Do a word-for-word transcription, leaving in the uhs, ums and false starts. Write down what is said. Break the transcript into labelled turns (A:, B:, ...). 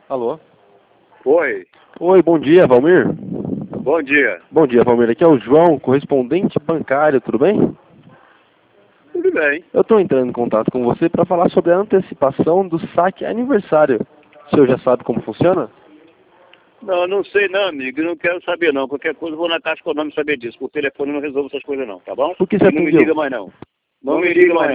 A: Alô?
B: Oi,
A: Oi, bom dia, Valmir.
B: bom dia.
A: Bom dia, Valmir. Aqui é o João, correspondente bancário, tudo bem?
B: Tudo bem.
A: Eu estou entrando em contato com você para falar sobre a antecipação do saque aniversário. O senhor já sabe como funciona?
B: Não, não sei não, amigo. Não quero saber não. Qualquer coisa eu vou na Caixa Econômica saber disso. Por telefone eu não resolvo essas coisas não, tá bom?
A: Por que você
B: E não me
A: atendeu?
B: liga mais não. Não me liga mais não.